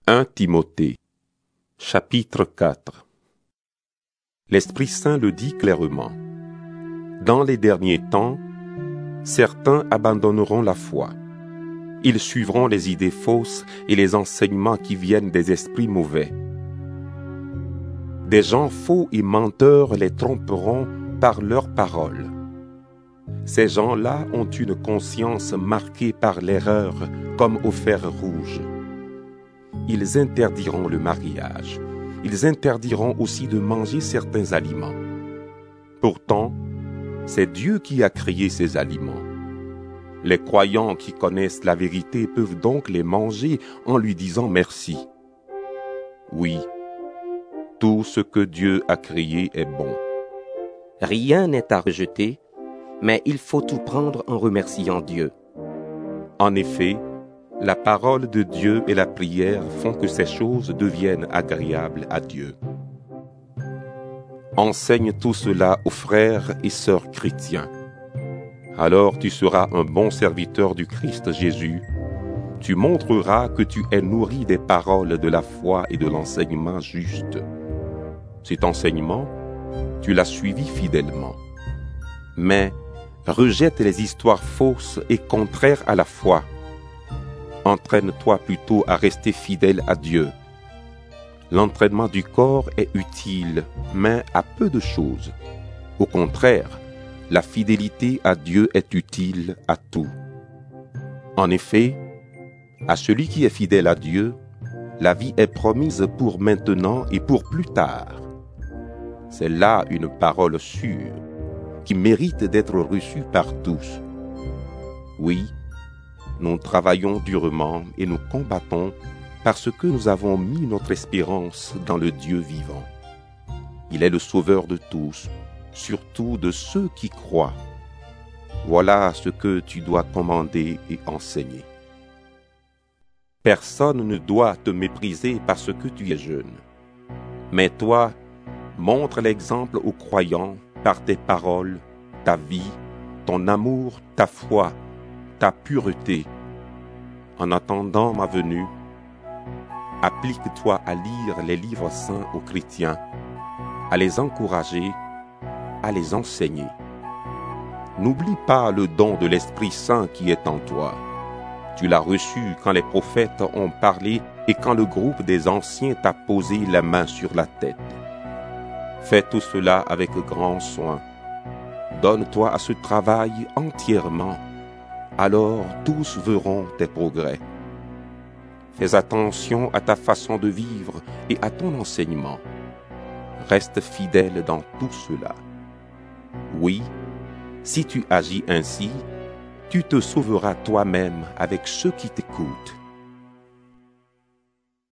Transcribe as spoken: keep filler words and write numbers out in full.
premier Timothée, chapitre quatre. L'Esprit Saint le dit clairement. Dans les derniers temps, certains abandonneront la foi. Ils suivront les idées fausses et les enseignements qui viennent des esprits mauvais. Des gens faux et menteurs les tromperont par leurs paroles. Ces gens-là ont une conscience marquée par l'erreur comme au fer rouge. Ils interdiront le mariage. Ils interdiront aussi de manger certains aliments. Pourtant, c'est Dieu qui a créé ces aliments. Les croyants qui connaissent la vérité peuvent donc les manger en lui disant merci. Oui, tout ce que Dieu a créé est bon. Rien n'est à rejeter, mais il faut tout prendre en remerciant Dieu. En effet, la parole de Dieu et la prière font que ces choses deviennent agréables à Dieu. Enseigne tout cela aux frères et sœurs chrétiens. Alors tu seras un bon serviteur du Christ Jésus. Tu montreras que tu es nourri des paroles de la foi et de l'enseignement juste. Cet enseignement, tu l'as suivi fidèlement. Mais rejette les histoires fausses et contraires à la foi. Entraîne-toi plutôt à rester fidèle à Dieu. L'entraînement du corps est utile, mais à peu de choses. Au contraire, la fidélité à Dieu est utile à tout. En effet, à celui qui est fidèle à Dieu, la vie est promise pour maintenant et pour plus tard. C'est là une parole sûre, qui mérite d'être reçue par tous. Oui, nous travaillons durement et nous combattons parce que nous avons mis notre espérance dans le Dieu vivant. Il est le sauveur de tous, surtout de ceux qui croient. Voilà ce que tu dois commander et enseigner. Personne ne doit te mépriser parce que tu es jeune. Mais toi, montre l'exemple aux croyants par tes paroles, ta vie, ton amour, ta foi, ta pureté. En attendant ma venue, applique-toi à lire les livres saints aux chrétiens, à les encourager, à les enseigner. N'oublie pas le don de l'Esprit Saint qui est en toi. Tu l'as reçu quand les prophètes ont parlé et quand le groupe des anciens t'a posé la main sur la tête. Fais tout cela avec grand soin. Donne-toi à ce travail entièrement. Alors tous verront tes progrès. Fais attention à ta façon de vivre et à ton enseignement. Reste fidèle dans tout cela. Oui, si tu agis ainsi, tu te sauveras toi-même avec ceux qui t'écoutent.